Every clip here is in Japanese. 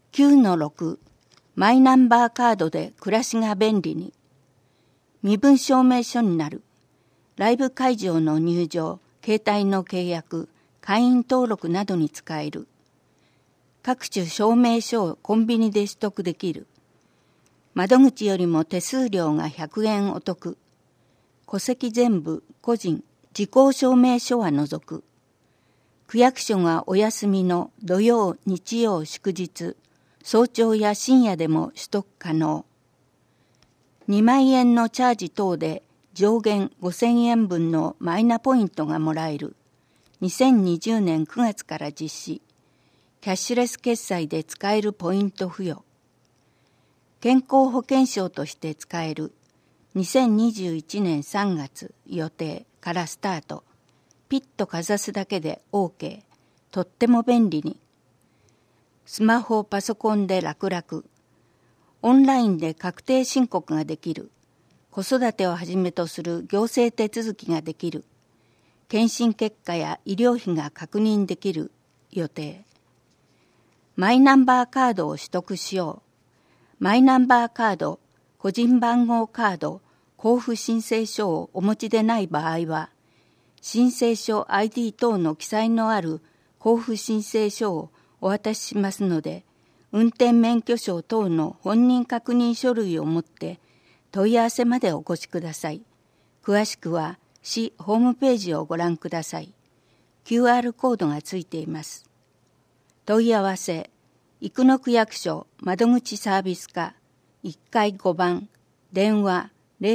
9-6 マイナンバーカードで暮らしが便利に。身分証明書になる。ライブ会場の入場、携帯の契約、会員登録などに使える。各種証明書をコンビニで取得できる。窓口よりも手数料が100円お得。戸籍全部、個人、時効証明書は除く。区役所がお休みの土曜、日曜、祝日、早朝や深夜でも取得可能。2万円のチャージ等で上限5000円分のマイナポイントがもらえる。2020年9月から実施。キャッシュレス決済で使えるポイント付与。健康保険証として使える。2021年3月予定からスタート。ピッとかざすだけで OK。とっても便利に。スマホ、パソコンで楽々。オンラインで確定申告ができる。子育てをはじめとする行政手続きができる。検診結果や医療費が確認できる予定。マイナンバーカードを取得しよう。マイナンバーカード、個人番号カード、交付申請書をお持ちでない場合は、申請書 ID 等の記載のある交付申請書をお渡ししますので、運転免許証等の本人確認書類を持って問い合わせまでお越しください。詳しくは市ホームページをご覧ください。QR コードがついています。問い合わせ、生野区役所窓口サービス課1階5番、電話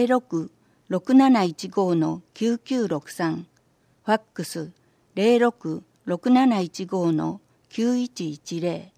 06-6715-9963、ファックス06-6715-9110